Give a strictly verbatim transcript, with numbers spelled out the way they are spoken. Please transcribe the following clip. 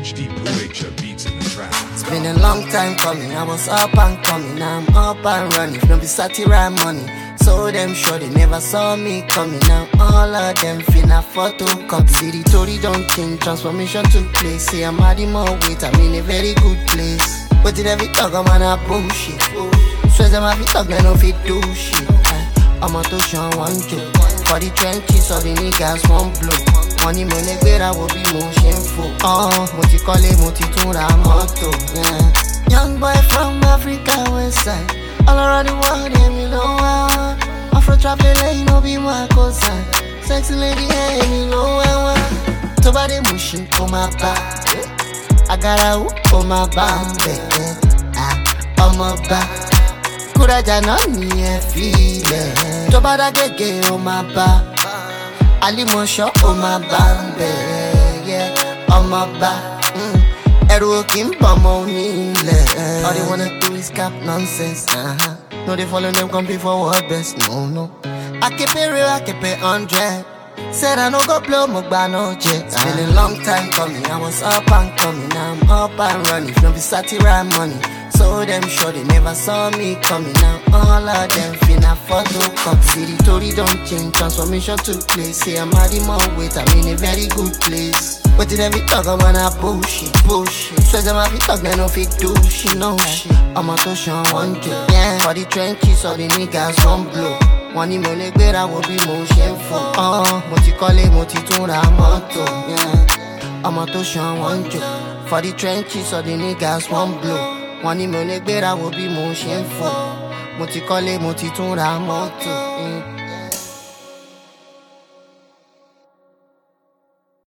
Punch Deep Blue H beats in the trap. It's been a long time coming, I was up and coming, now I'm up and running. If no be satire money, so them sure they never saw me coming. Now all of them finna photocopy. See the story don't change, transformation took place. See I'm adding more weight, I'm in a very good place. But in every talk I'm on a bullshit. Swear them have talk, they no fit do shit. I'm a touch on one joke. For the trenches, all the niggas won't blow. Money mo le gbera wo bi mo ṣe ń fò. Oh, mo ti kọ́lé, mo ti tún ra mọ́tò. Young boy from Africa West Side, all around the world, èmi ló wá. Afro traveling lẹ́yìn no be my cousin. Sexy lady, èmi ló wá wá. Tó bá dé Mushin, kó máa bá. Agarawu, kó máa bá ń bẹ̀. Ọmọ bá. Kúrẹ́jà náà ní ẹ fi ilẹ̀. Tó bá dá gègé, ó máa bá. Alimosho, oh my bambe, yeah, oh my ba. Ẹ̀rù kì í bọ̀ mọ́ nílẹ̀. All they wanna do is cap nonsense. Uh-huh. No, they follow them compete for what best. No, no. I keep it real, I keep it hundred. Said I no go blow, mo gba no jet. It's been a long time coming, I was up and coming, now I'm up and running. If no be satire money, so them sure they never saw me coming. Now all of them finna photocopy. See the story don't change, transformation took place. See I'm adding more weight, I'm in a very good place. But in every talk I'm on a bullshit, bullshit. Swear them have talk, they no fit do shit, no shit. I'm a touch on one joke, yeah. For the trenches, all the niggas won't blow. Money mo le gbera wo bi mo ṣe ń fò. Oh, mo ti kọ́lé, mo ti tún ra mọ́tò, yeah. I'm a touch on one joke. For the trenches, all the niggas won't blow. Money mo le gbera wo bi mo ṣe ń fò. Mo ti kọ́lé, mo ti tún ra mọ́tò.